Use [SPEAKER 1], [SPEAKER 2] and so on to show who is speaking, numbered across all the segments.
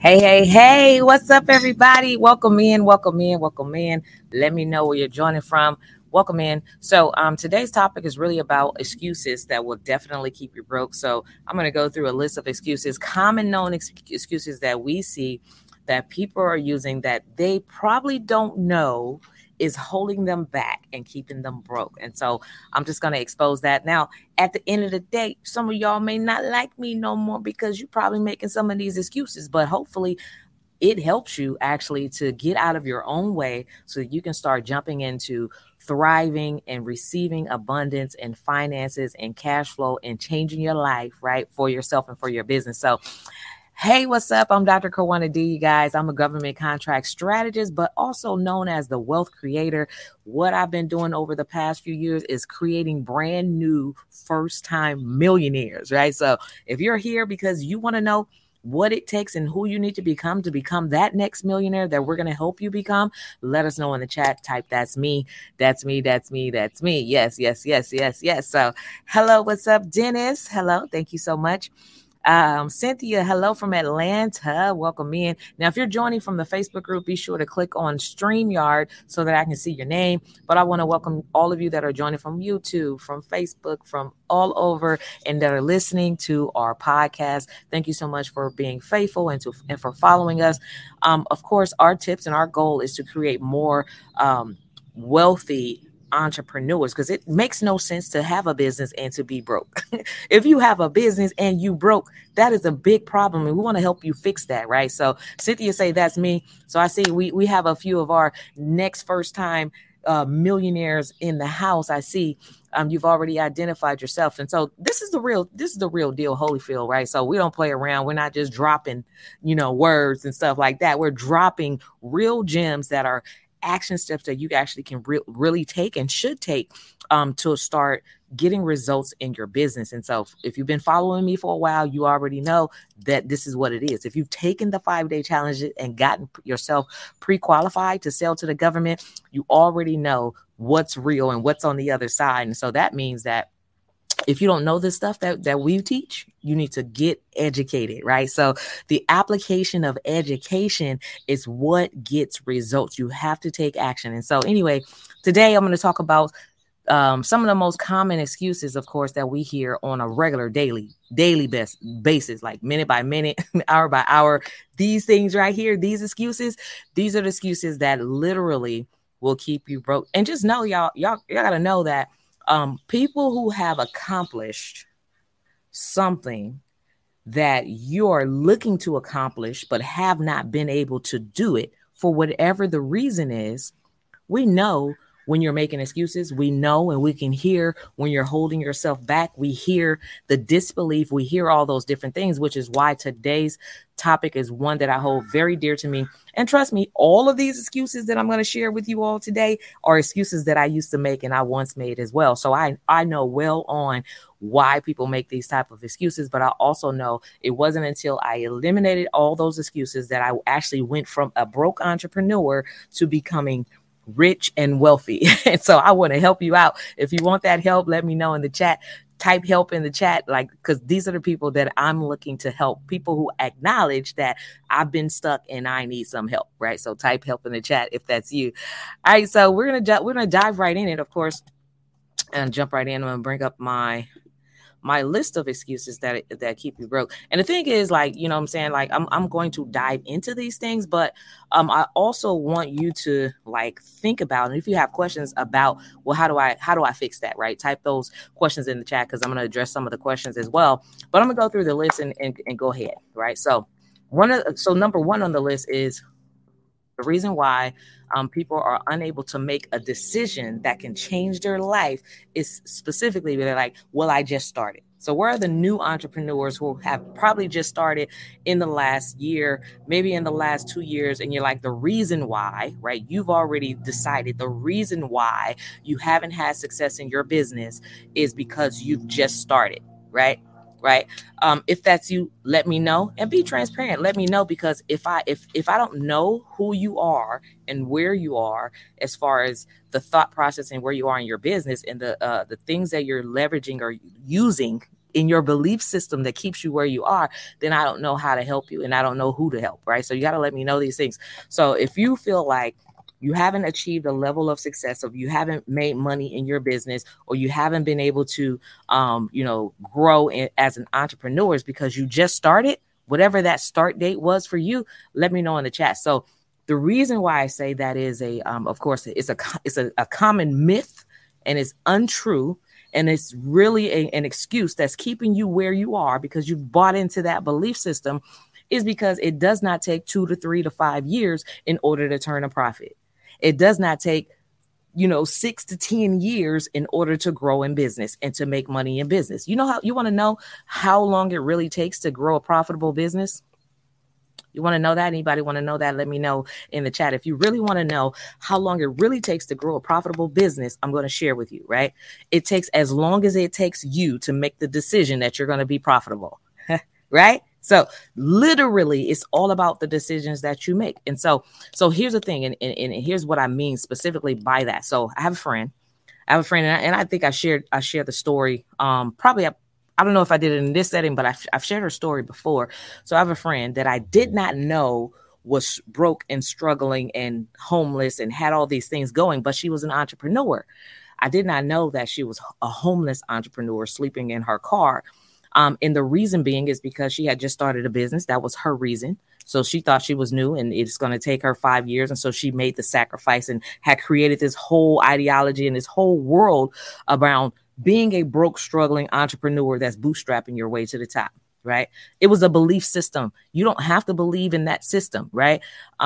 [SPEAKER 1] Hey, what's up, everybody? Welcome in, welcome in, welcome in. Let me know where you're joining from. Welcome in. So, today's topic is really about excuses that will definitely keep you broke. So, I'm going to go through a list of excuses, common known excuses that we see that people are using that they probably don't know is holding them back and keeping them broke. And so, I'm just going to expose that. Now, at the end of the day, some of y'all may not like me no more because you're probably making some of these excuses, but hopefully it helps you actually to get out of your own way so that you can start jumping into thriving and receiving abundance and finances and cash flow and changing your life, right, for yourself and for your business. So, hey, what's up? I'm Dr. Kawana D, you guys. I'm a government contract strategist, but also known as the wealth creator. What I've been doing over the past few years is creating brand new first time millionaires, right? So if you're here because you want to know what it takes and who you need to become that next millionaire that we're going to help you become, let us know in the chat. Type that's me, that's me, that's me, that's me. Yes. So hello, what's up, Dennis? Hello, thank you so much. Cynthia, hello from Atlanta. Welcome in. Now, if you're joining from the Facebook group, be sure to click on StreamYard so that I can see your name. But I want to welcome all of you that are joining from YouTube, from Facebook, from all over, and that are listening to our podcast. Thank you so much for being faithful and for following us. Of course, our tips and our goal is to create more wealthy entrepreneurs, because it makes no sense to have a business and to be broke. If you have a business and you broke, that is a big problem, and we want to help you fix that, right? So Cynthia say that's me. So I see we have a few of our next first time millionaires in the house. I see you've already identified yourself, and so this is the real deal, Holyfield, right? So we don't play around. We're not just dropping words and stuff like that. We're dropping real gems that are action steps that you actually can really take and should take to start getting results in your business. And so if you've been following me for a while, you already know that this is what it is. If you've taken the 5-day challenge and gotten yourself pre-qualified to sell to the government, you already know what's real and what's on the other side. And so that means that if you don't know this stuff that we teach, you need to get educated, right? So the application of education is what gets results. You have to take action. And so anyway, today I'm going to talk about some of the most common excuses, of course, that we hear on a regular daily basis, like minute by minute, hour by hour. These things right here, these are the excuses that literally will keep you broke. And just know, y'all got to know that people who have accomplished something that you're looking to accomplish but have not been able to do it for whatever the reason is, we know when you're making excuses. We know and we can hear when you're holding yourself back. We hear the disbelief. We hear all those different things, which is why today's topic is one that I hold very dear to me. And trust me, all of these excuses that I'm going to share with you all today are excuses that I used to make and I once made as well. So I know well on why people make these type of excuses, but I also know it wasn't until I eliminated all those excuses that I actually went from a broke entrepreneur to becoming rich and wealthy. And so I want to help you out. If you want that help, let me know in the chat. Type help in the chat, because these are the people that I'm looking to help, people who acknowledge that I've been stuck and I need some help, right? So type help in the chat if that's you. All right, so we're gonna dive right in it, of course, and jump right in. I'm gonna bring up my list of excuses that keep you broke. And the thing is, what I'm saying, I'm going to dive into these things, but I also want you to think about, and if you have questions about, well, how do I fix that, right? Type those questions in the chat, because I'm going to address some of the questions as well. But I'm gonna go through the list and go ahead, right? So number one on the list is the reason why people are unable to make a decision that can change their life is specifically they're like, well, I just started. So where are the new entrepreneurs who have probably just started in the last year, maybe in the last 2 years, and you're like, the reason why, right? You've already decided the reason why you haven't had success in your business is because you've just started, right? Right. If that's you, let me know and be transparent. Let me know, because if I don't know who you are and where you are as far as the thought process and where you are in your business and the things that you're leveraging or using in your belief system that keeps you where you are, then I don't know how to help you and I don't know who to help, right? So you got to let me know these things. So if you feel like you haven't achieved a level of success, or you haven't made money in your business, or you haven't been able to, grow as an entrepreneur, is because you just started, whatever that start date was for you, let me know in the chat. So the reason why I say that is of course, it's a common myth and it's untrue. And it's really an excuse that's keeping you where you are because you've bought into that belief system, is because it does not take 2 to 3 to 5 years in order to turn a profit. It does not take 6 to 10 years in order to grow in business and to make money in business. You want to know how long it really takes to grow a profitable business? You want to know that? Anybody want to know that? Let me know in the chat. If you really want to know how long it really takes to grow a profitable business, I'm going to share with you, right? It takes as long as it takes you to make the decision that you're going to be profitable, right? So literally, it's all about the decisions that you make. And so here's the thing. And here's what I mean specifically by that. So I have a friend, and I think I shared the story. Probably, I don't know if I did it in this setting, but I've shared her story before. So I have a friend that I did not know was broke and struggling and homeless and had all these things going, but she was an entrepreneur. I did not know that she was a homeless entrepreneur sleeping in her car. And the reason being is because she had just started a business. That was her reason. So she thought she was new and it's going to take her 5 years. And so she made the sacrifice and had created this whole ideology and this whole world around being a broke, struggling entrepreneur that's bootstrapping your way to the top, right? It was a belief system. You don't have to believe in that system, right?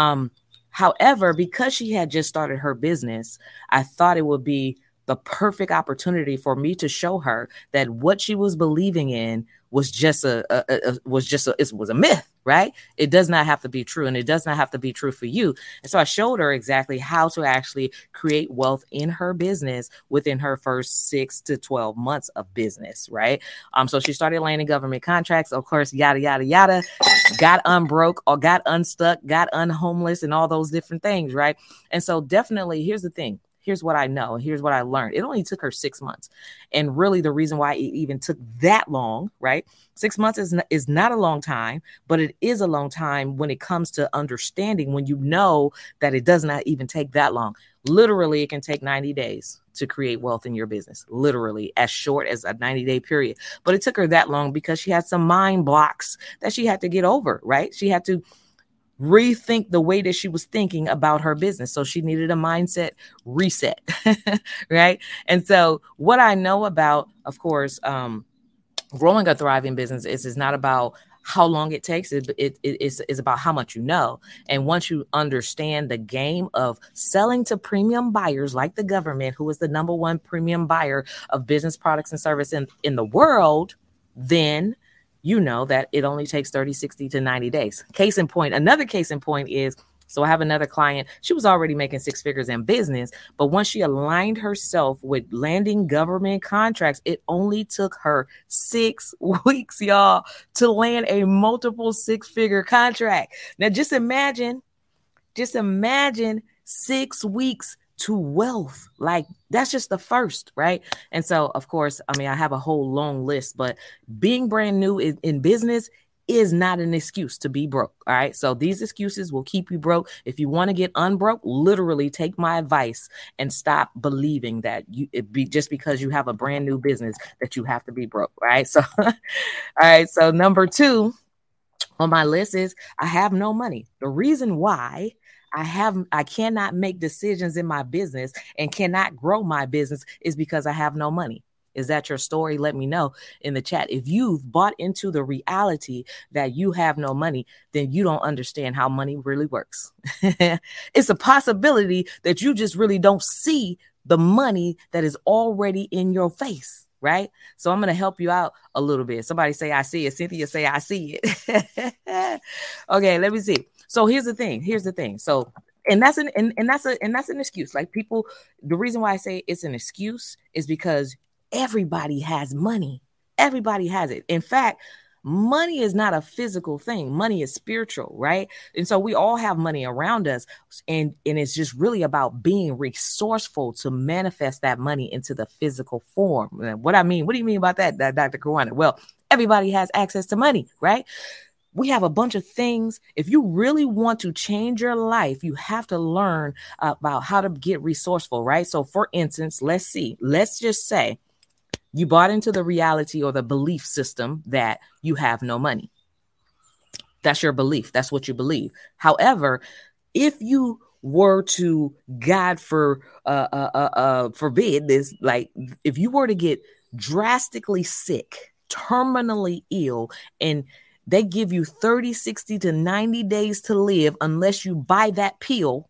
[SPEAKER 1] However, because she had just started her business, I thought it would be the perfect opportunity for me to show her that what she was believing in was just a myth, right? It does not have to be true, and it does not have to be true for you. And so I showed her exactly how to actually create wealth in her business within her first 6 to 12 months of business, right? So she started landing government contracts, of course, yada, yada, yada, got unbroke or got unstuck, got unhomeless and all those different things, right? And so definitely, here's the thing. Here's what I know. Here's what I learned. It only took her 6 months. And really the reason why it even took that long, right? 6 months is not a long time, but it is a long time when it comes to understanding, when you know that it does not even take that long. Literally, it can take 90 days to create wealth in your business, literally as short as a 90-day period. But it took her that long because she had some mind blocks that she had to get over, right? She had to rethink the way that she was thinking about her business. So she needed a mindset reset, right? And so what I know about, of course, growing a thriving business is not about how long it takes. It's about how much you know. And once you understand the game of selling to premium buyers like the government, who is the number one premium buyer of business products and services in the world, then you know that it only takes 30, 60 to 90 days. Case in point, another case in point is, so I have another client. She was already making 6 figures in business, but once she aligned herself with landing government contracts, it only took her 6 weeks, y'all, to land a multiple 6-figure contract. Now just imagine 6 weeks to wealth. Like that's just the first, right? And so, of course, I mean, I have a whole long list, but being brand new in business is not an excuse to be broke. All right. So these excuses will keep you broke. If you want to get unbroke, literally take my advice and stop believing that just because you have a brand new business that you have to be broke. Right. So, all right. So number 2 on my list is I have no money. The reason why I cannot make decisions in my business and cannot grow my business is because I have no money. Is that your story? Let me know in the chat. If you've bought into the reality that you have no money, then you don't understand how money really works. It's a possibility that you just really don't see the money that is already in your face, right? So I'm going to help you out a little bit. Somebody say, I see it. Cynthia say, I see it. Okay, let me see. So here's the thing. So, and that's an excuse. Like people, the reason why I say it's an excuse is because everybody has money. Everybody has it. In fact, Money is not a physical thing. Money is spiritual, right? And so we all have money around us, and it's just really about being resourceful to manifest that money into the physical form. What do you mean about that, Dr. Kawana? Well, everybody has access to money, right? We have a bunch of things. If you really want to change your life, you have to learn about how to get resourceful, right? So for instance, let's just say you bought into the reality or the belief system that you have no money. That's your belief. That's what you believe. However, if you were to, God forbid this, like if you were to get drastically sick, terminally ill, and they give you 30, 60 to 90 days to live unless you buy that pill,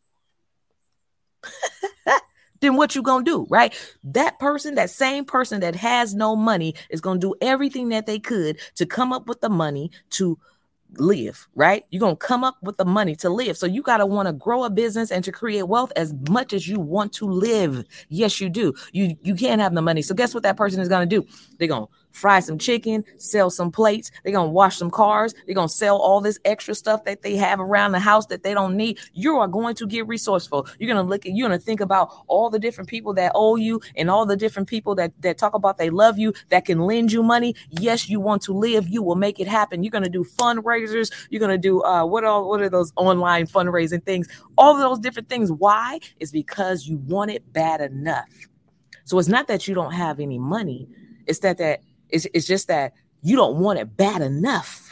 [SPEAKER 1] then what you gonna do, right? That same person that has no money is gonna do everything that they could to come up with the money to live, right? You're going to come up with the money to live. So you got to want to grow a business and to create wealth as much as you want to live. Yes, you do. You can't have the money. So guess what that person is going to do? They're going to fry some chicken, sell some plates. They're going to wash some cars. They're going to sell all this extra stuff that they have around the house that they don't need. You are going to get resourceful. You're going to think about all the different people that owe you and all the different people that talk about they love you, that can lend you money. Yes, you want to live. You will make it happen. You're going to do fundraisers. You're going to do what are those online fundraising things? All of those different things. Why? It's because you want it bad enough. So it's not that you don't have any money. It's it's just that you don't want it bad enough.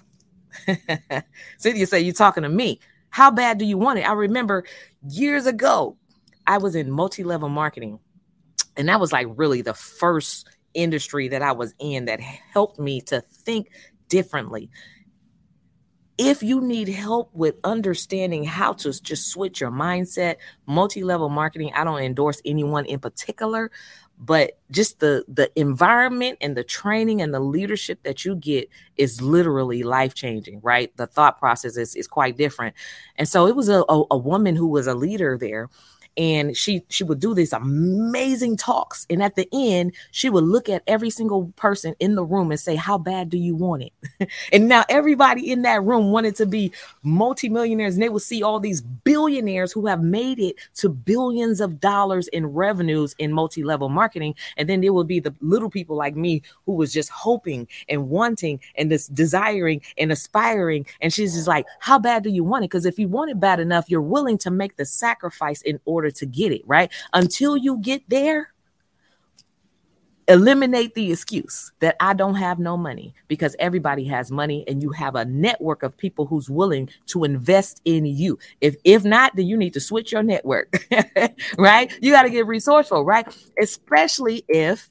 [SPEAKER 1] Cynthia said, you're talking to me. How bad do you want it? I remember years ago, I was in multi-level marketing. And that was like really the first industry that I was in that helped me to think differently. If you need help with understanding how to just switch your mindset, multi-level marketing, I don't endorse anyone in particular, but just the environment and the training and the leadership that you get is literally life-changing, right? The thought process is quite different. And so it was a woman who was a leader there. And she would do these amazing talks. And at the end, she would look at every single person in the room and say, how bad do you want it? And now everybody in that room wanted to be multimillionaires. And they would see all these billionaires who have made it to billions of dollars in revenues in multi-level marketing. And then there would be the little people like me who was just hoping and wanting and this desiring and aspiring. And she's just like, how bad do you want it? Because if you want it bad enough, you're willing to make the sacrifice in order to get it, right? Until you get there, eliminate the excuse that I don't have no money, because everybody has money and you have a network of people who's willing to invest in you. If not, then you need to switch your network, right? You got to get resourceful, right? Especially if,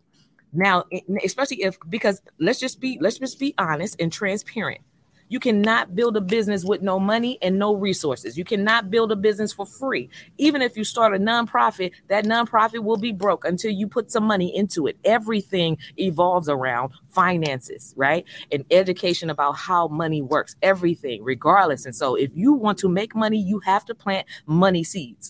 [SPEAKER 1] because let's just be honest and transparent. You cannot build a business with no money and no resources. You cannot build a business for free. Even if you start a nonprofit, that nonprofit will be broke until you put some money into it. Everything evolves around finances, right? And education about how money works, everything, regardless. And so if you want to make money, you have to plant money seeds.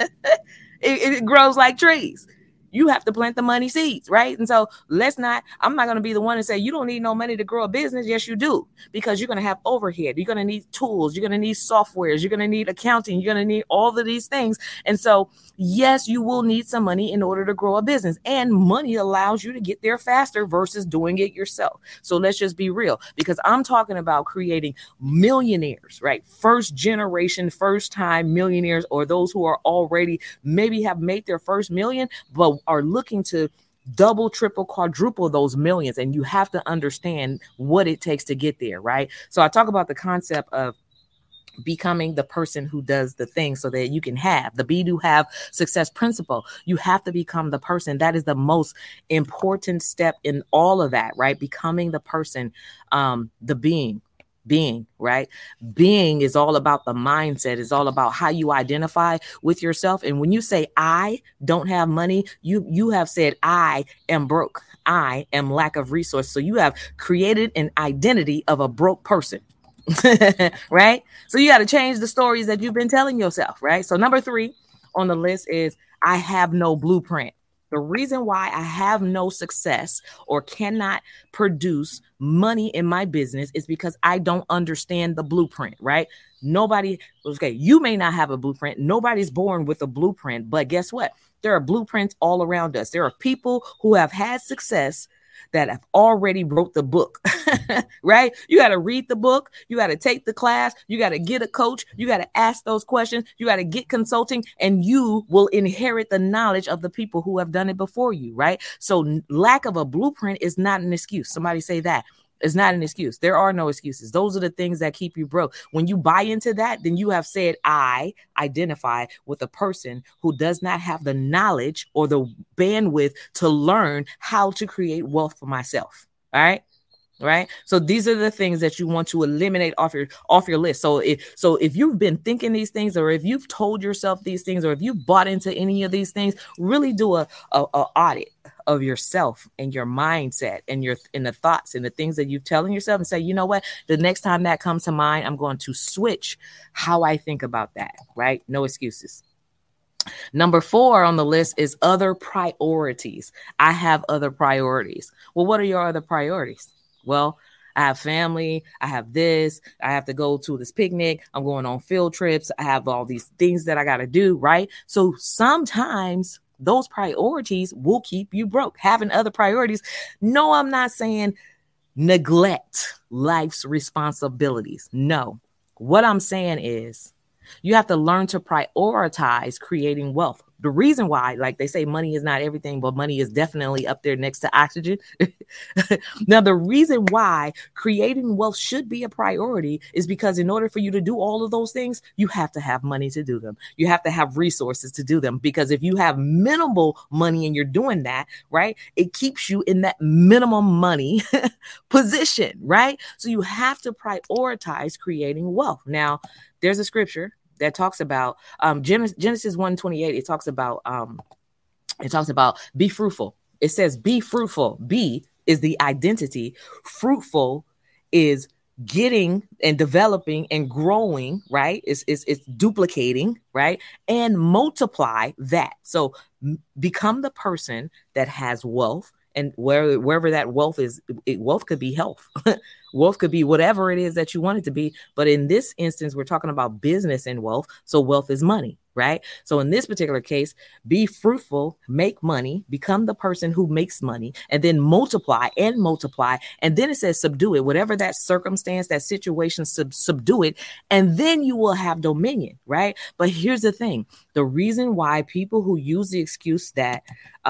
[SPEAKER 1] It grows like trees. You have to plant the money seeds, right? And so I'm not going to be the one to say you don't need no money to grow a business. Yes, you do, because you're going to have overhead. You're going to need tools. You're going to need softwares. You're going to need accounting. You're going to need all of these things. And so, yes, you will need some money in order to grow a business, and money allows you to get there faster versus doing it yourself. So let's just be real, because I'm talking about creating millionaires, right? First generation, first time millionaires, or those who are already maybe have made their first million, but are looking to double, triple, quadruple those millions. And you have to understand what it takes to get there, right? So I talk about the concept of becoming the person who does the thing so that you can have the be do have success principle. You have to become the person. That is the most important step in all of that, right? Becoming the person, the being, right? Being is all about the mindset. It's all about how you identify with yourself. And when you say, I don't have money, you have said, I am broke. I am lack of resource. So you have created an identity of a broke person, right? So you got to change the stories that you've been telling yourself, right? So number 3 on the list is, I have no blueprint. The reason why I have no success or cannot produce money in my business is because I don't understand the blueprint, right? Okay, you may not have a blueprint. Nobody's born with a blueprint, but guess what? There are blueprints all around us. There are people who have had success that have already wrote the book, right? You got to read the book. You got to take the class. You got to get a coach. You got to ask those questions. You got to get consulting, and you will inherit the knowledge of the people who have done it before you, right? So lack of a blueprint is not an excuse. Somebody say that. It's not an excuse. There are no excuses. Those are the things that keep you broke. When you buy into that, then you have said, I identify with a person who does not have the knowledge or the bandwidth to learn how to create wealth for myself. All right. Right. So these are the things that you want to eliminate off your list. So if you've been thinking these things, or if you've told yourself these things, or if you've bought into any of these things, really do a audit of yourself and your mindset and the thoughts and the things that you're telling yourself, and say, you know what, the next time that comes to mind, I'm going to switch how I think about that. Right. No excuses. Number 4 on the list is other priorities. I have other priorities. Well, what are your other priorities? Well, I have family. I have this. I have to go to this picnic. I'm going on field trips. I have all these things that I got to do. Right. So sometimes those priorities will keep you broke. Having other priorities. No, I'm not saying neglect life's responsibilities. No, what I'm saying is you have to learn to prioritize creating wealth. The reason why, like they say, money is not everything, but money is definitely up there next to oxygen. Now, the reason why creating wealth should be a priority is because in order for you to do all of those things, you have to have money to do them. You have to have resources to do them, because if you have minimal money and you're doing that, right, it keeps you in that minimum money position, right? So you have to prioritize creating wealth. Now, there's a scripture that talks about Genesis 1:28. It talks about be fruitful. It says be fruitful. Be is the identity. Fruitful is getting and developing and growing, right? It's duplicating, right? And multiply that. So become the person that has wealth. And wherever that wealth is, wealth could be health. Wealth could be whatever it is that you want it to be. But in this instance, we're talking about business and wealth. So wealth is money, right? So in this particular case, be fruitful, make money, become the person who makes money, and then multiply. And then it says subdue it, whatever that circumstance, that situation, subdue it. And then you will have dominion, right? But here's the thing. The reason why people who use the excuse that,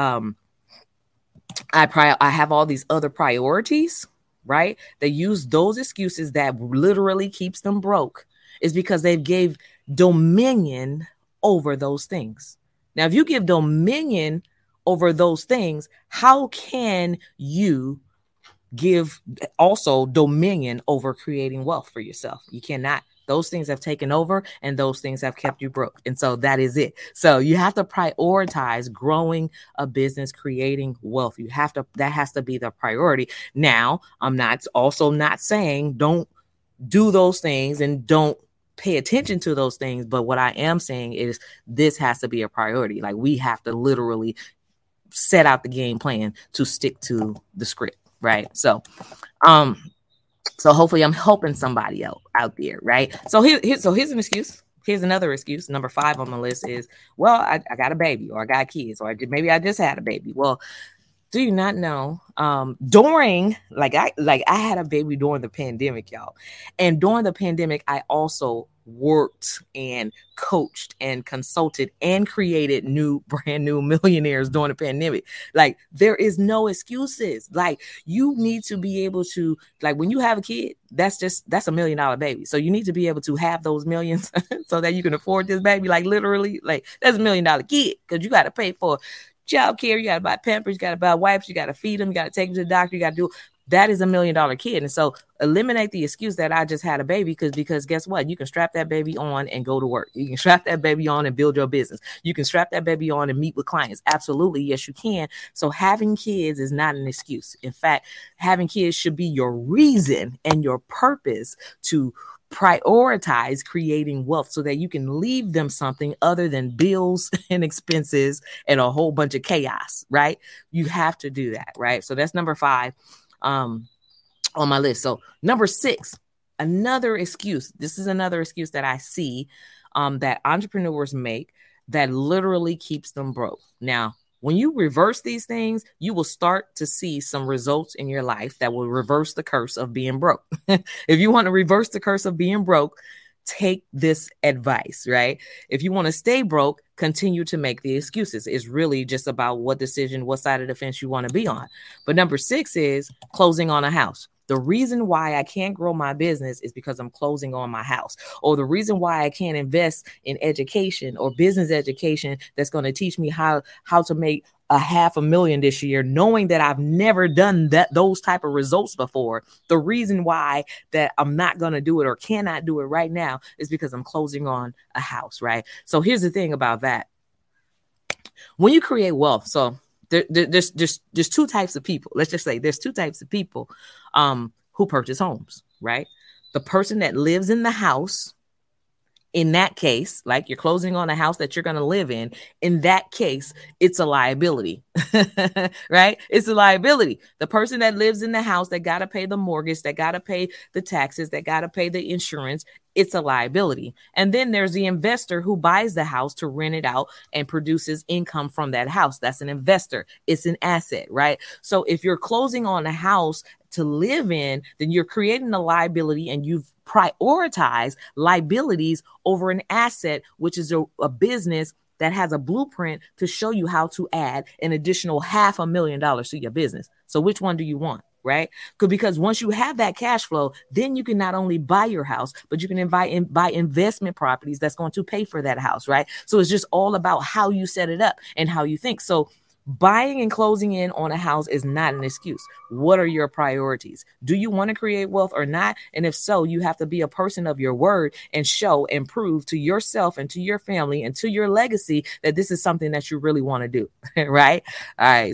[SPEAKER 1] I have all these other priorities, right? They use those excuses that literally keeps them broke, is because they gave dominion over those things. Now, if you give dominion over those things, how can you give also dominion over creating wealth for yourself? You cannot. Those things have taken over, and those things have kept you broke. And so that is it. So you have to prioritize growing a business, creating wealth. That has to be the priority. Now, I'm not saying don't do those things and don't pay attention to those things. But what I am saying is this has to be a priority. Like, we have to literally set out the game plan to stick to the script. Right. So hopefully I'm helping somebody out there, right? So here's an excuse. Here's another excuse. Number 5 on the list is, well, I got a baby, or I got kids, or maybe I just had a baby. Well, do you not know? I had a baby during the pandemic, y'all. And during the pandemic, I also worked and coached and consulted and created brand new millionaires during the pandemic. Like, there is no excuses. Like, you need to be able to, like, when you have a kid, that's $1 million baby. So you need to be able to have those millions so that you can afford this baby. Like, literally, like, that's $1 million kid, because you got to pay for child care, you got to buy Pampers, you got to buy wipes, you got to feed them, you got to take them to the doctor, you got to do. That is $1 million kid. And so eliminate the excuse that I just had a baby, because guess what? You can strap that baby on and go to work. You can strap that baby on and build your business. You can strap that baby on and meet with clients. Absolutely. Yes, you can. So having kids is not an excuse. In fact, having kids should be your reason and your purpose to prioritize creating wealth so that you can leave them something other than bills and expenses and a whole bunch of chaos, right? You have to do that, right? So that's number 5 on my list. So number 6, another excuse. This is another excuse that I see that entrepreneurs make that literally keeps them broke. Now, when you reverse these things, you will start to see some results in your life that will reverse the curse of being broke. If you want to reverse the curse of being broke, take this advice, right? If you want to stay broke, continue to make the excuses. It's really just about what decision, what side of the fence you want to be on. But number 6 is closing on a house. The reason why I can't grow my business is because I'm closing on my house. Or the reason why I can't invest in education or business education that's going to teach me how to make $500,000 this year, knowing that I've never done those type of results before. The reason why that I'm not going to do it or cannot do it right now is because I'm closing on a house, right? So here's the thing about that. When you create wealth, so there's 2 types of people. Let's just say there's 2 types of people who purchase homes, right? The person that lives in the house, in that case, like you're closing on a house that you're going to live in that case, it's a liability, right? It's a liability. The person that lives in the house that got to pay the mortgage, that got to pay the taxes, that got to pay the insurance, it's a liability. And then there's the investor who buys the house to rent it out and produces income from that house. That's an investor. It's an asset, right? So if you're closing on a house to live in, then you're creating a liability and you've prioritized liabilities over an asset, which is a business that has a blueprint to show you how to add an additional $500,000 to your business. So which one do you want? Right? Because once you have that cash flow, then you can not only buy your house, but you can buy investment properties that's going to pay for that house. Right? So it's just all about how you set it up and how you think. So buying and closing in on a house is not an excuse. What are your priorities? Do you want to create wealth or not? And if so, you have to be a person of your word and show and prove to yourself and to your family and to your legacy that this is something that you really want to do. Right? All right.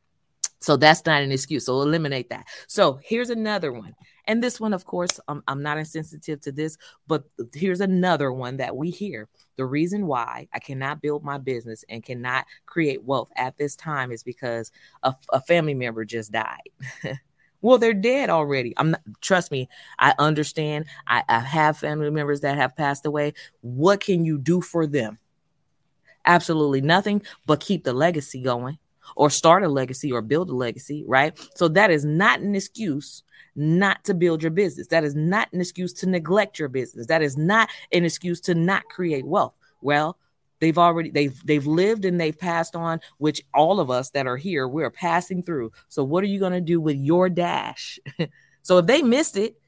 [SPEAKER 1] So that's not an excuse. So eliminate that. So here's another one. And this one, of course, I'm not insensitive to this, but here's another one that we hear. The reason why I cannot build my business and cannot create wealth at this time is because a family member just died. Well, they're dead already. Trust me, I understand. I have family members that have passed away. What can you do for them? Absolutely nothing but keep the legacy going or start a legacy or build a legacy, right? So that is not an excuse not to build your business. That is not an excuse to neglect your business. That is not an excuse to not create wealth. Well, they've lived and they've passed on, which all of us that are here, we're passing through. So what are you going to do with your dash? So if they missed it,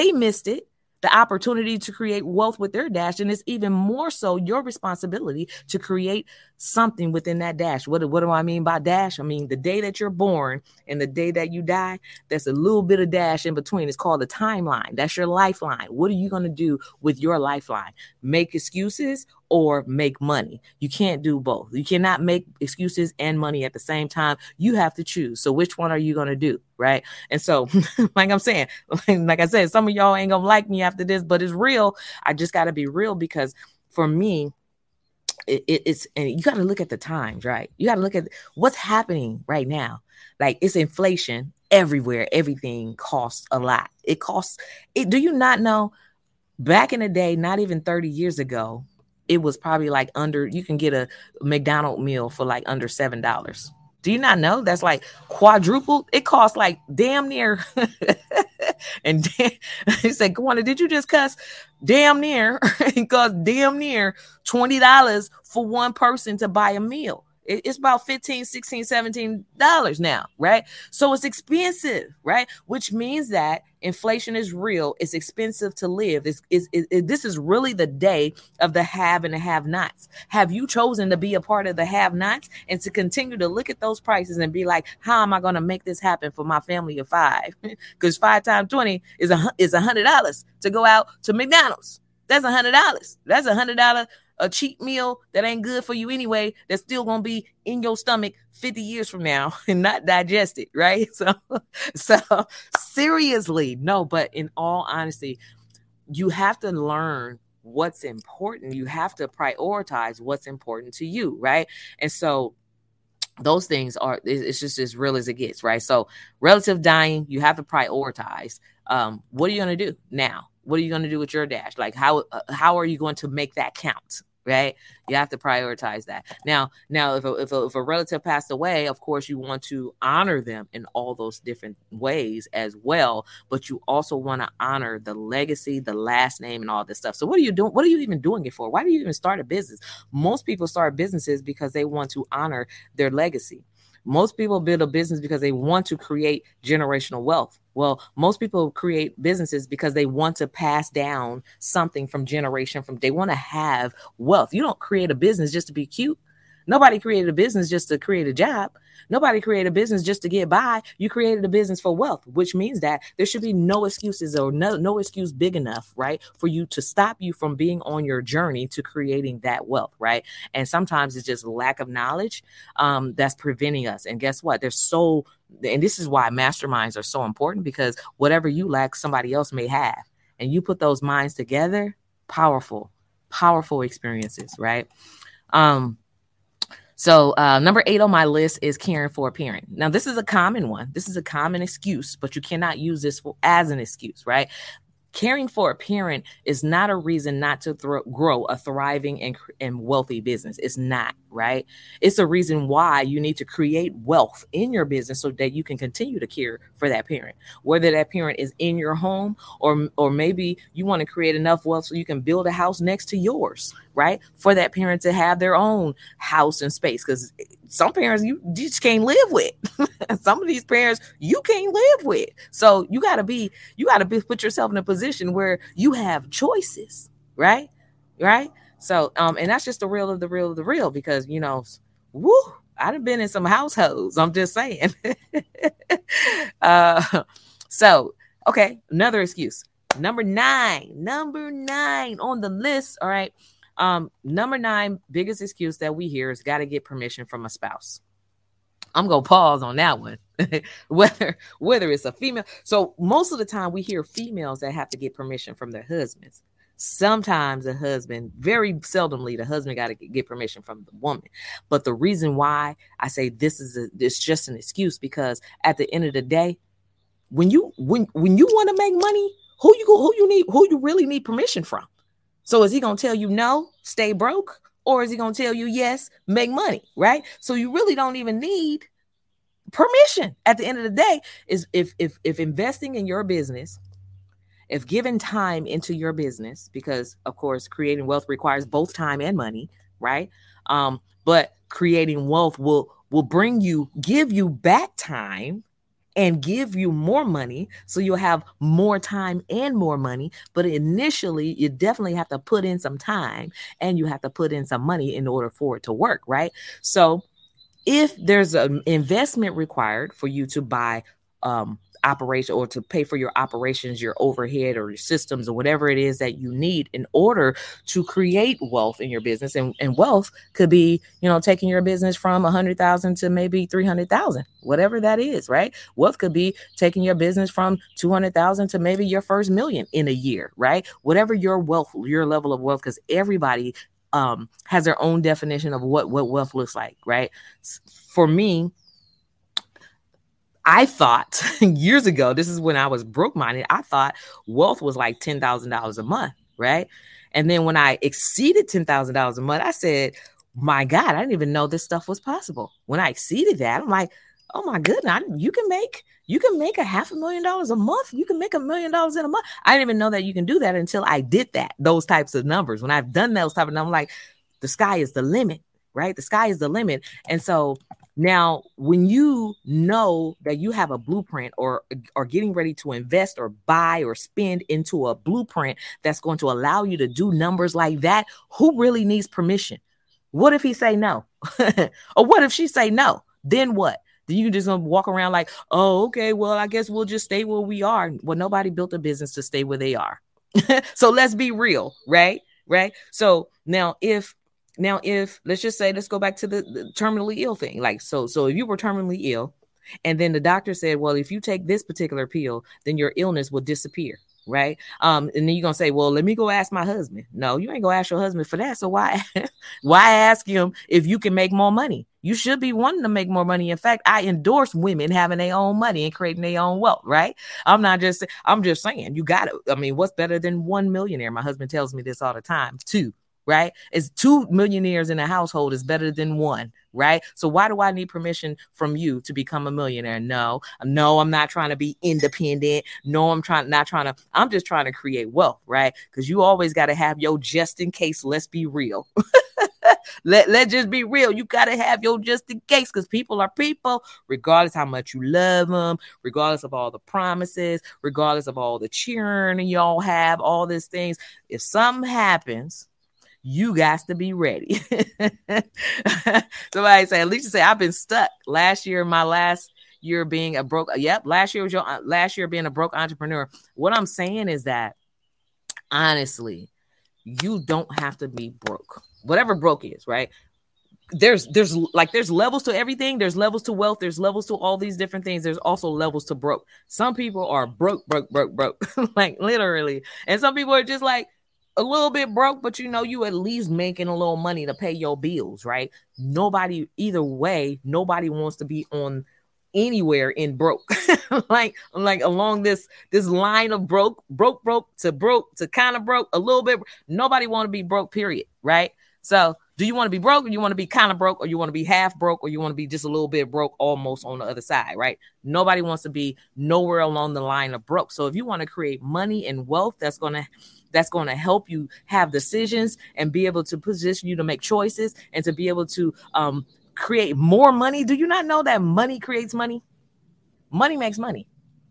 [SPEAKER 1] the opportunity to create wealth with their dash, and it's even more so your responsibility to create something within that dash. What do I mean by dash? I mean, the day that you're born and the day that you die, there's a little bit of dash in between. It's called a timeline. That's your lifeline. What are you going to do with your lifeline? Make excuses or make money? You can't do both. You cannot make excuses and money at the same time. You have to choose. So which one are you going to do? Right. And so like I'm saying, like I said, some of y'all ain't going to like me after this, but it's real. I just got to be real because for me, it's and you got to look at the times, right? You got to look at what's happening right now. Like it's inflation everywhere. Everything costs a lot. It costs it. Do you not know back in the day, not even 30 years ago, it was probably like you can get a McDonald's meal for like under $7. Do you not know that's like quadrupled? It costs like damn near. And he said, Kwana, did you just cuss? Damn near. It costs damn near $20 for one person to buy a meal. It's about $15, $16, $17 now, right? So it's expensive, right? Which means that inflation is real. It's expensive to live. This is really the day of the have and the have-nots. Have you chosen to be a part of the have-nots and to continue to look at those prices and be like, how am I going to make this happen for my family of 5? Because 5 times 20 is $100 to go out to McDonald's. That's $100. That's $100. A cheap meal that ain't good for you anyway, that's still going to be in your stomach 50 years from now and not digested, right? So seriously, no, but in all honesty, you have to learn what's important. You have to prioritize what's important to you, right? And so those things are, it's just as real as it gets, right? So relative dying, you have to prioritize. What are you going to do now? What are you going to do with your dash? Like how are you going to make that count? Right? You have to prioritize that. Now, if a relative passed away, of course, you want to honor them in all those different ways as well. But you also want to honor the legacy, the last name, and all this stuff. So what are you doing? What are you even doing it for? Why do you even start a business? Most people start businesses because they want to honor their legacy. Most people build a business because they want to create generational wealth. Well, most people create businesses because they want to pass down something from generation they want to have wealth. You don't create a business just to be cute. Nobody created a business just to create a job. Nobody created a business just to get by. You created a business for wealth, which means that there should be no excuses or no excuse big enough, right, for you to stop you from being on your journey to creating that wealth, right? And sometimes it's just lack of knowledge that's preventing us. And guess what? And this is why masterminds are so important, because whatever you lack, somebody else may have. And you put those minds together, powerful experiences, right? So number 8 on my list is caring for a parent. Now, this is a common one. This is a common excuse, but you cannot use this as an excuse, right? Caring for a parent is not a reason not to grow a thriving and wealthy business. It's not, right? It's a reason why you need to create wealth in your business so that you can continue to care for that parent, whether that parent is in your home or maybe you want to create enough wealth so you can build a house next to yours, right? For that parent to have their own house and space, because some parents you just can't live with. Some of these parents you can't live with. So you got to put yourself in a position where you have choices, right? Right. So, and that's just the real of the real of the real, because, I'd have been in some households. I'm just saying. So, okay. Another excuse. Number nine on the list. All right. Number 9, biggest excuse that we hear is got to get permission from a spouse. I'm going to pause on that one. whether it's a female. So most of the time we hear females that have to get permission from their husbands. Sometimes the husband, very seldomly, the husband got to get permission from the woman. But the reason why I say it's just an excuse, because at the end of the day, when you want to make money, who you really need permission from? So is he going to tell you no, stay broke? Or is he going to tell you yes, make money, right? So you really don't even need permission. At the end of the day, is if investing in your business, if giving time into your business, because of course creating wealth requires both time and money, right? But creating wealth will give you back time and give you more money, so you'll have more time and more money. But initially, you definitely have to put in some time and you have to put in some money in order for it to work, right? So if there's an investment required for you to buy operation or to pay for your operations, your overhead or your systems or whatever it is that you need in order to create wealth in your business, and wealth could be, taking your business from 100,000 to maybe 300,000, whatever that is, right? Wealth could be taking your business from 200,000 to maybe your first million in a year, right? Whatever your level of wealth, because everybody has their own definition of what wealth looks like, right? For me, I thought years ago, this is when I was broke minded, I thought wealth was like $10,000 a month, right? And then when I exceeded $10,000 a month, I said, my God, I didn't even know this stuff was possible. When I exceeded that, I'm like, oh my goodness, you can make $500,000 a month. You can make $1 million in a month. I didn't even know that you can do that until I did those types of numbers. When I've done those type of numbers, I'm like, the sky is the limit, right? The sky is the limit. And so now, when you know that you have a blueprint or are getting ready to invest or buy or spend into a blueprint that's going to allow you to do numbers like that, who really needs permission? What if he say no? Or what if she say no? Then what? Then you just gonna walk around like, oh, okay, well, I guess we'll just stay where we are. Well, nobody built a business to stay where they are. So let's be real, right? Right. So now if let's just say, let's go back to the terminally ill thing. Like, so if you were terminally ill and then the doctor said, well, if you take this particular pill, then your illness will disappear. right? And then you're gonna say, well, let me go ask my husband. No, you ain't gonna ask your husband for that. So why why ask him if you can make more money? You should be wanting to make more money. In fact, I endorse women having their own money and creating their own wealth, right? I'm just saying you got it. I mean, what's better than one millionaire? My husband tells me this all the time. Two, right? It's two millionaires in a household is better than one, right? So why do I need permission from you to become a millionaire? No, I'm not trying to be independent. No, I'm just trying to create wealth, right? Because you always got to have your just in case. Let's be real. Let's just be real. You got to have your just in case, because people are people, regardless how much you love them, regardless of all the promises, regardless of all the cheering y'all have, all these things. If something happens, you got to be ready. Somebody say, Alicia say, I've been stuck last year, my last year being a broke. Yep. Last year was your last year being a broke entrepreneur. What I'm saying is that honestly, you don't have to be broke, whatever broke is, right? There's levels to everything. There's levels to wealth. There's levels to all these different things. There's also levels to broke. Some people are broke, like literally. And some people are just like, a little bit broke, but you at least making a little money to pay your bills, right? Either way, nobody wants to be on anywhere in broke. like along this line of broke to kind of broke, a little bit. Nobody want to be broke, period, right? So do you want to be broke, or you want to be kind of broke, or you want to be half broke, or you want to be just a little bit broke almost on the other side, right? Nobody wants to be nowhere along the line of broke. So if you want to create money and wealth that's going to help you have decisions and be able to position you to make choices and to be able to create more money. Do you not know that money creates money? Money makes money.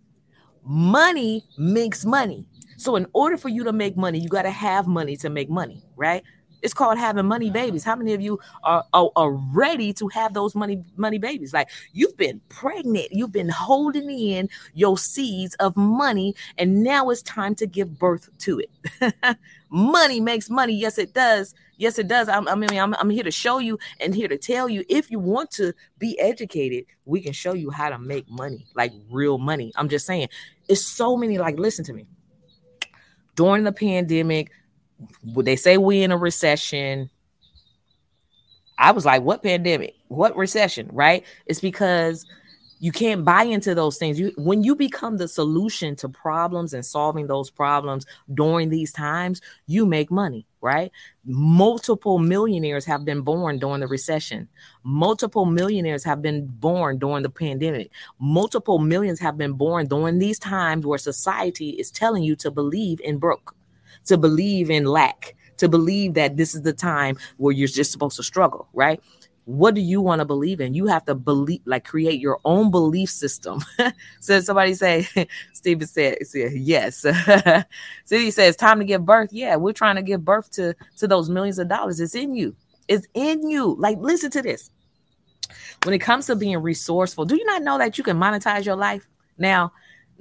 [SPEAKER 1] Money makes money. So in order for you to make money, you got to have money to make money, right? It's called having money babies. How many of you are ready to have those money babies? Like, you've been pregnant, you've been holding in your seeds of money, and now it's time to give birth to it. Money makes money. Yes, it does. Yes, it does. I'm here to show you and here to tell you, if you want to be educated, we can show you how to make money, like real money. I'm just saying, it's so many, like, listen to me. During the pandemic, they say we in a recession. I was like, what pandemic? What recession, right? It's because you can't buy into those things. When you become the solution to problems and solving those problems during these times, you make money, right? Multiple millionaires have been born during the recession. Multiple millionaires have been born during the pandemic. Multiple millions have been born during these times where society is telling you to believe in broke, to believe in lack, to believe that this is the time where you're just supposed to struggle, right? What do you want to believe in? You have to believe, like, create your own belief system. So somebody say, Stephen said yes. So he says, time to give birth. Yeah, we're trying to give birth to those millions of dollars. It's in you. It's in you. Like, listen to this. When it comes to being resourceful, do you not know that you can monetize your life? Now,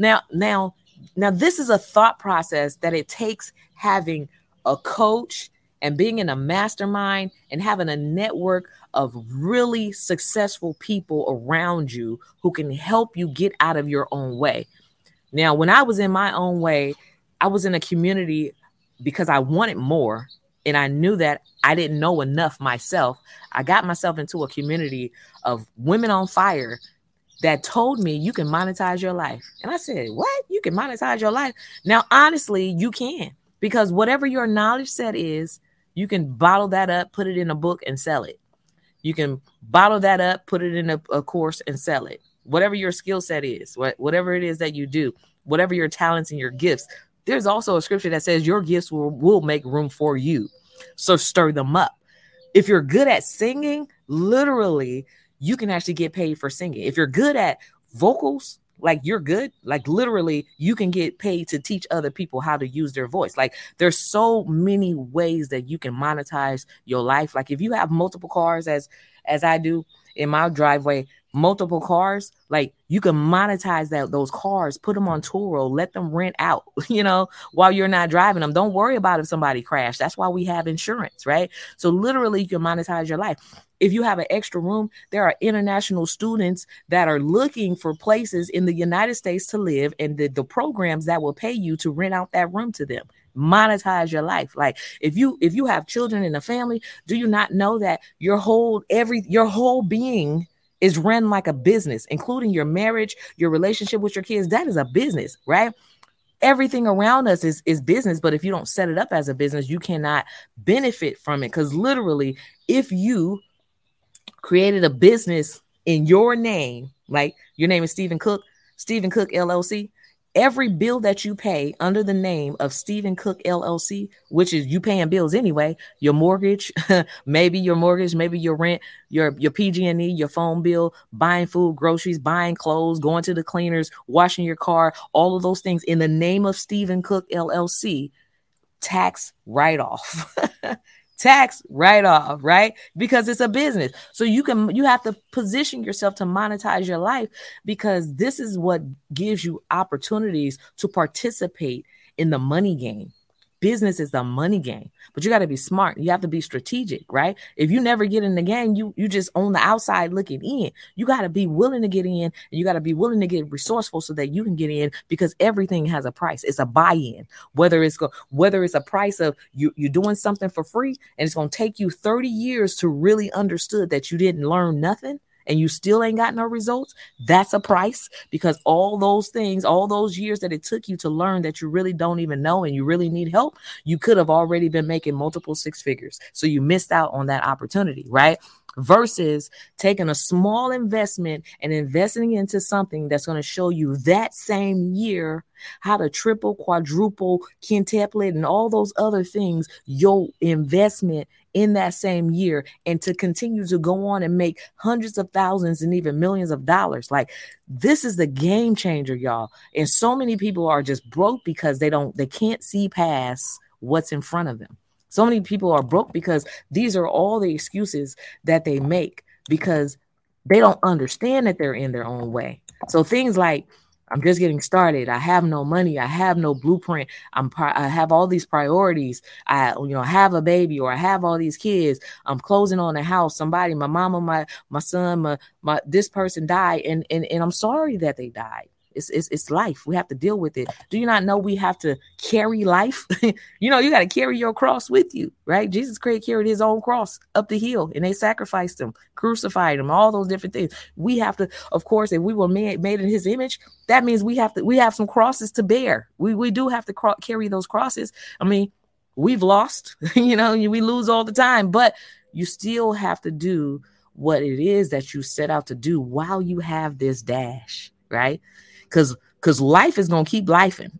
[SPEAKER 1] this is a thought process that it takes having a coach and being in a mastermind and having a network of really successful people around you who can help you get out of your own way. Now, when I was in my own way, I was in a community because I wanted more, and I knew that I didn't know enough myself. I got myself into a community of women on fire that told me you can monetize your life. And I said, what? You can monetize your life? Now, honestly, you can, because whatever your knowledge set is, you can bottle that up, put it in a book and sell it. You can bottle that up, put it in a course and sell it. Whatever your skill set is, whatever it is that you do, whatever your talents and your gifts. There's also a scripture that says your gifts will make room for you. So stir them up. If you're good at singing, literally, you can actually get paid for singing. If you're good at vocals, like you're good, like literally you can get paid to teach other people how to use their voice. Like, there's so many ways that you can monetize your life. Like, if you have multiple cars, as as I do in my driveway, multiple cars, like you can monetize those cars, put them on Turo, let them rent out, while you're not driving them. Don't worry about if somebody crashed. That's why we have insurance, right? So literally you can monetize your life. If you have an extra room, there are international students that are looking for places in the United States to live, and the programs that will pay you to rent out that room to them. Monetize your life. Like if you have children in a family, do you not know that your whole being is run like a business, including your marriage, your relationship with your kids? That is a business, right? Everything around us is business, but if you don't set it up as a business, you cannot benefit from it. Because literally, if you created a business in your name, like your name is Stephen Cook LLC, every bill that you pay under the name of Stephen Cook LLC, which is you paying bills anyway, your mortgage, maybe your rent, your PG&E, your phone bill, buying food, groceries, buying clothes, going to the cleaners, washing your car, all of those things in the name of Stephen Cook LLC, tax write-off. Tax write-off, right? Because it's a business. So you have to position yourself to monetize your life, because this is what gives you opportunities to participate in the money game. Business is the money game, but you got to be smart. You have to be strategic, right? If you never get in the game, you just on the outside looking in. You got to be willing to get in, and you got to be willing to get resourceful so that you can get in, because everything has a price. It's a buy-in. Whether it's a price of you doing something for free, and it's going to take you 30 years to really understood that you didn't learn nothing, and you still ain't got no results, that's a price. Because all those things, all those years that it took you to learn that you really don't even know and you really need help, you could have already been making multiple six figures. So you missed out on that opportunity, right? Versus taking a small investment and investing into something that's going to show you that same year how to triple, quadruple, quintuplet, and all those other things, your investment in that same year, and to continue to go on and make hundreds of thousands and even millions of dollars. Like, this is the game changer, y'all. And so many people are just broke because they can't see past what's in front of them. So many people are broke because these are all the excuses that they make because they don't understand that they're in their own way. So things like, I'm just getting started, I have no money, I have no blueprint, I have all these priorities, I have a baby, or I have all these kids, I'm closing on a house, somebody, my mama, my son, my this person died, and I'm sorry that they died. It's life. We have to deal with it. Do you not know we have to carry life? You got to carry your cross with you, right? Jesus Christ carried his own cross up the hill, and they sacrificed him, crucified him, all those different things. We have to, of course, if we were made in his image, that means we have some crosses to bear. We do have to carry those crosses. I mean, we've lost, we lose all the time, but you still have to do what it is that you set out to do while you have this dash, right? Because life is going to keep lifing.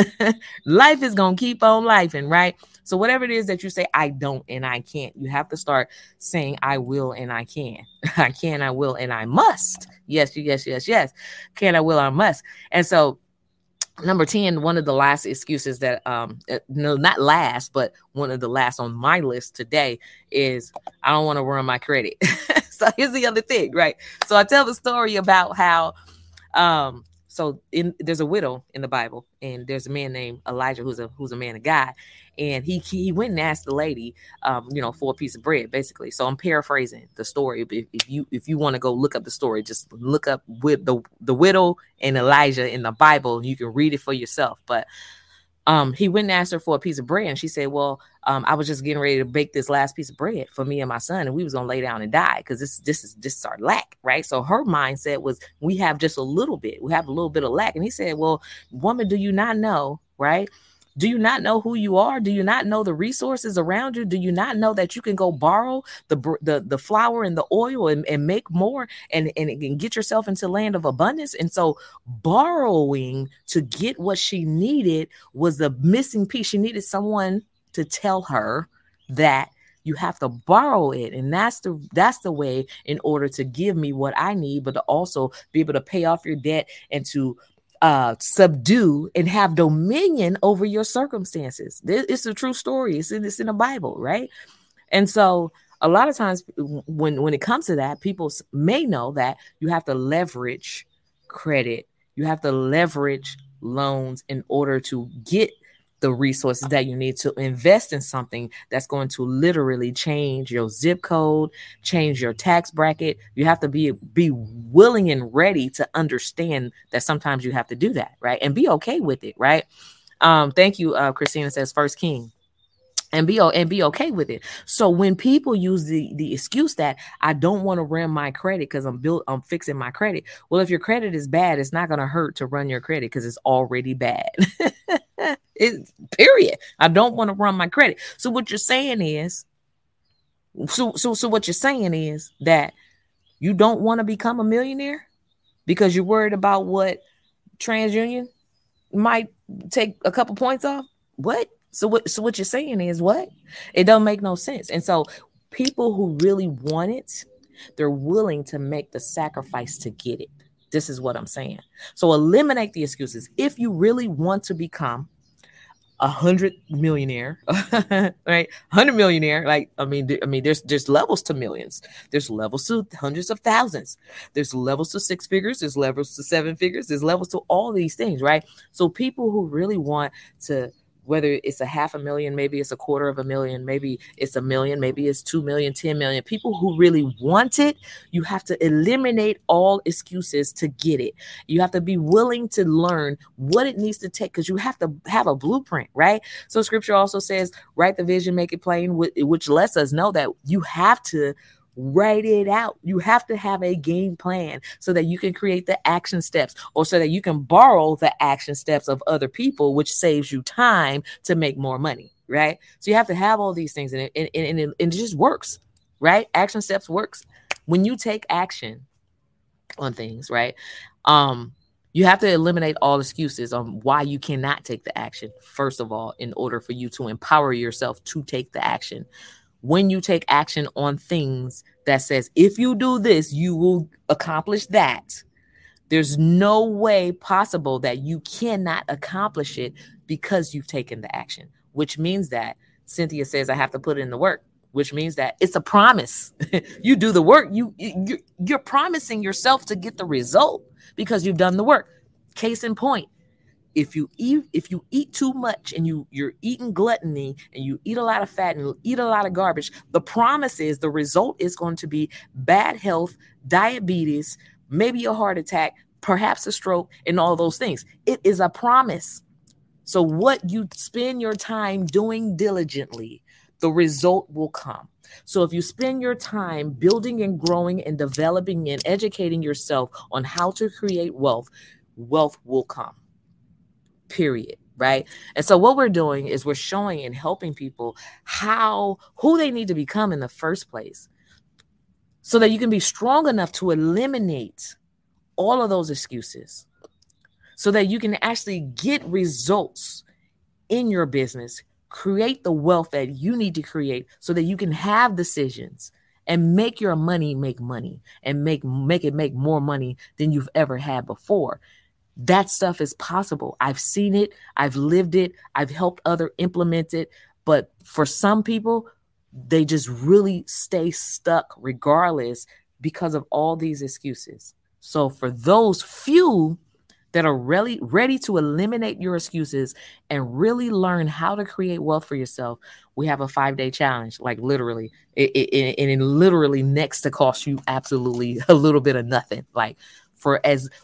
[SPEAKER 1] Life is going to keep on lifing, right? So whatever it is that you say, I don't and I can't, you have to start saying, I will and I can. I can, I will, and I must. Yes. Can, I will, I must. And so number 10, one of the last excuses that, no, not last, but one of the last on my list today is I don't want to ruin my credit. So here's the other thing, right? So I tell the story about how, there's a widow in the Bible, and there's a man named Elijah who's a man of God, and he went and asked the lady, for a piece of bread, basically. So I'm paraphrasing the story. If you want to go look up the story, just look up with the widow and Elijah in the Bible. You can read it for yourself. But he went and asked her for a piece of bread, and she said, well, I was just getting ready to bake this last piece of bread for me and my son, and we was going to lay down and die because this is our lack, right? So her mindset was, we have just a little bit. We have a little bit of lack. And he said, well, woman, do you not know, right? Do you not know who you are? Do you not know the resources around you? Do you not know that you can go borrow the flour and the oil and make more and get yourself into land of abundance? And so borrowing to get what she needed was the missing piece. She needed someone to tell her that you have to borrow it. And that's the way in order to give me what I need, but to also be able to pay off your debt and to subdue and have dominion over your circumstances. It's a true story. It's in the Bible, right? And so a lot of times when it comes to that, people may know that you have to leverage credit. You have to leverage loans in order to get the resources that you need to invest in something that's going to literally change your zip code, change your tax bracket. You have to be willing and ready to understand that sometimes you have to do that, right? And be okay with it, right? Thank you, Christina says First King. And be okay with it. So when people use the excuse that I don't want to run my credit because I'm fixing my credit. Well, if your credit is bad, it's not going to hurt to run your credit because it's already bad. Period. I don't want to run my credit. So what you're saying is, so what you're saying is that you don't want to become a millionaire because you're worried about what TransUnion might take a couple points off. What? So what you're saying is what? It don't make no sense. And so people who really want it, they're willing to make the sacrifice to get it. This is what I'm saying. So eliminate the excuses. If you really want to become 100 millionaire, right? 100 millionaire. Like, I mean, there's levels to millions. There's levels to hundreds of thousands. There's levels to 6 figures. There's levels to 7 figures. There's levels to all these things, right? So people who really want to, whether it's a $500,000, maybe it's $250,000, maybe it's $1 million, maybe it's 2 million, 10 million. People who really want it, you have to eliminate all excuses to get it. You have to be willing to learn what it needs to take because you have to have a blueprint, right? So scripture also says, write the vision, make it plain, which lets us know that you have to write it out. You have to have a game plan so that you can create the action steps or so that you can borrow the action steps of other people, which saves you time to make more money, right? So you have to have all these things and it just works, right? Action steps works. When you take action on things, right? You have to eliminate all excuses on why you cannot take the action, first of all, in order for you to empower yourself to take the action. When you take action on things that says, if you do this, you will accomplish that, there's no way possible that you cannot accomplish it because you've taken the action, which means that Cynthia says, I have to put in the work, which means that it's a promise. You do the work. You're promising yourself to get the result because you've done the work. Case in point. If you eat too much and you're eating gluttony and you eat a lot of fat and you eat a lot of garbage, the promise is the result is going to be bad health, diabetes, maybe a heart attack, perhaps a stroke, and all those things. It is a promise. So what you spend your time doing diligently, the result will come. So if you spend your time building and growing and developing and educating yourself on how to create wealth, wealth will come. Period. Right. And so what we're doing is we're showing and helping people who they need to become in the first place so that you can be strong enough to eliminate all of those excuses so that you can actually get results in your business, create the wealth that you need to create so that you can have decisions and make your money make money and make it make more money than you've ever had before. That stuff is possible. I've seen it. I've lived it. I've helped others implement it. But for some people, they just really stay stuck regardless because of all these excuses. So for those few that are really ready to eliminate your excuses and really learn how to create wealth for yourself, we have a 5-day challenge, like literally, it literally next to cost you absolutely a little bit of nothing. Like for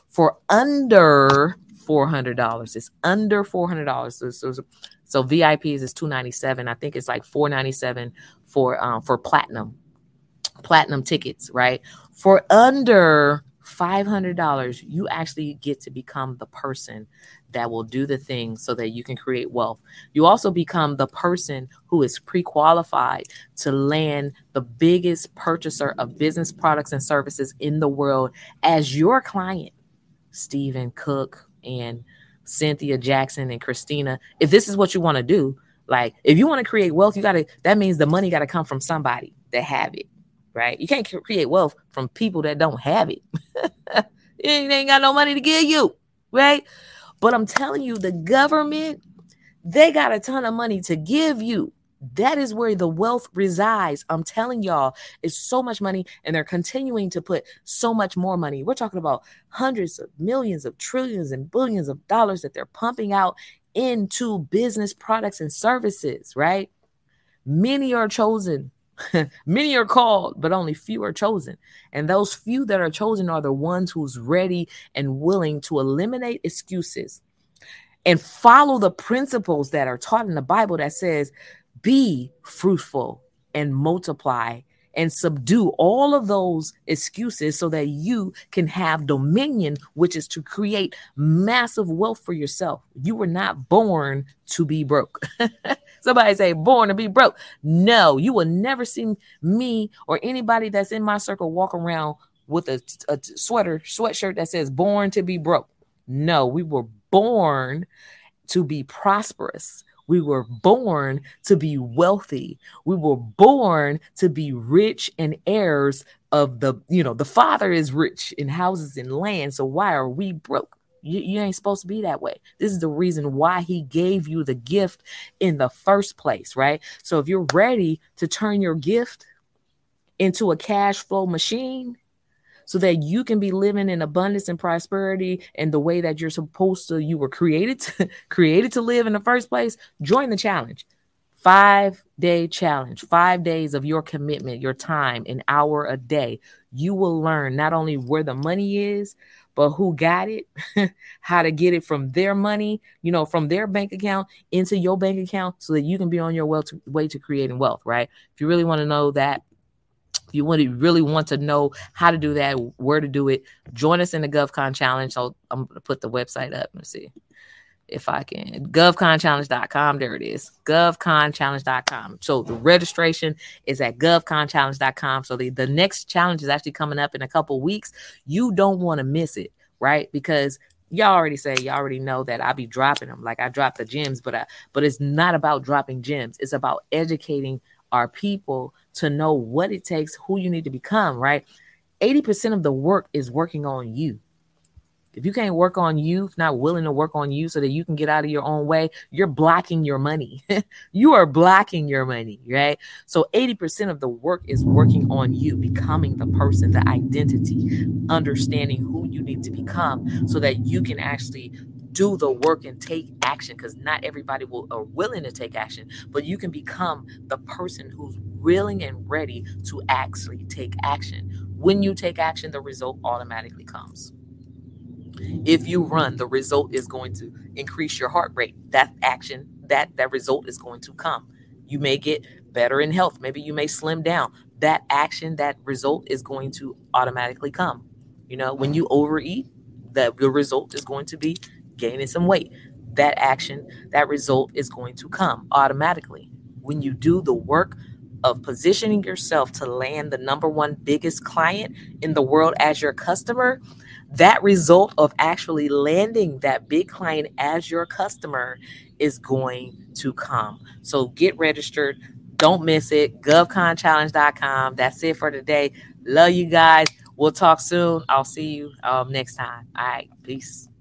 [SPEAKER 1] under $400, it's under $400. So VIPs is $297. I think it's like $497 for platinum tickets, right? For under $500, you actually get to become the person that will do the things so that you can create wealth. You also become the person who is pre-qualified to land the biggest purchaser of business products and services in the world as your client, Stephen Cook and Cynthia Jackson and Christina. If this is what you want to do, like if you want to create wealth, that means the money got to come from somebody that have it. Right? You can't create wealth from people that don't have it. They ain't got no money to give you, right? But I'm telling you, the government, they got a ton of money to give you. That is where the wealth resides. I'm telling y'all, it's so much money, and they're continuing to put so much more money. We're talking about hundreds of millions of trillions and billions of dollars that they're pumping out into business products and services, right? Many are chosen. Many are called, but only few are chosen. And those few that are chosen are the ones who's ready and willing to eliminate excuses and follow the principles that are taught in the Bible that says, be fruitful and multiply and subdue all of those excuses so that you can have dominion, which is to create massive wealth for yourself. You were not born to be broke. Somebody say born to be broke. No, you will never see me or anybody that's in my circle walk around with a sweatshirt that says born to be broke. No, we were born to be prosperous. We were born to be wealthy. We were born to be rich and heirs of the Father is rich in houses and land. So why are we broke? You ain't supposed to be that way. This is the reason why he gave you the gift in the first place, right? So if you're ready to turn your gift into a cash flow machine, so that you can be living in abundance and prosperity and the way that you're supposed to, you were created to live in the first place, join the challenge. 5-day challenge, 5 days of your commitment, your time, an hour a day. You will learn not only where the money is, but who got it, how to get it from their money, from their bank account into your bank account so that you can be on your way to creating wealth, right? If you really want to know that, if you really want to know how to do that, where to do it, join us in the GovCon Challenge. So I'm going to put the website up. Let's see if I can. GovConChallenge.com. There it is. GovConChallenge.com. So the registration is at GovConChallenge.com. So the next challenge is actually coming up in a couple weeks. You don't want to miss it, right? Because y'all already know that I be dropping them. Like I drop the gems, but it's not about dropping gems. It's about educating our people to know what it takes, who you need to become, right? 80% of the work is working on you. If you can't work on you, if not willing to work on you so that you can get out of your own way, you're blocking your money. You are blocking your money, right? So 80% of the work is working on you, becoming the person, the identity, understanding who you need to become so that you can actually do the work and take action, because not everybody are willing to take action, but you can become the person who's willing and ready to actually take action. When you take action, the result automatically comes. If you run, the result is going to increase your heart rate. That action, that result is going to come. You may get better in health. Maybe you may slim down. That action, that result is going to automatically come. When you overeat, the result is going to be gaining some weight. That action, that result is going to come automatically. When you do the work of positioning yourself to land the number one biggest client in the world as your customer, that result of actually landing that big client as your customer is going to come. So get registered. Don't miss it. GovConChallenge.com. That's it for today. Love you guys. We'll talk soon. I'll see you next time. All right. Peace.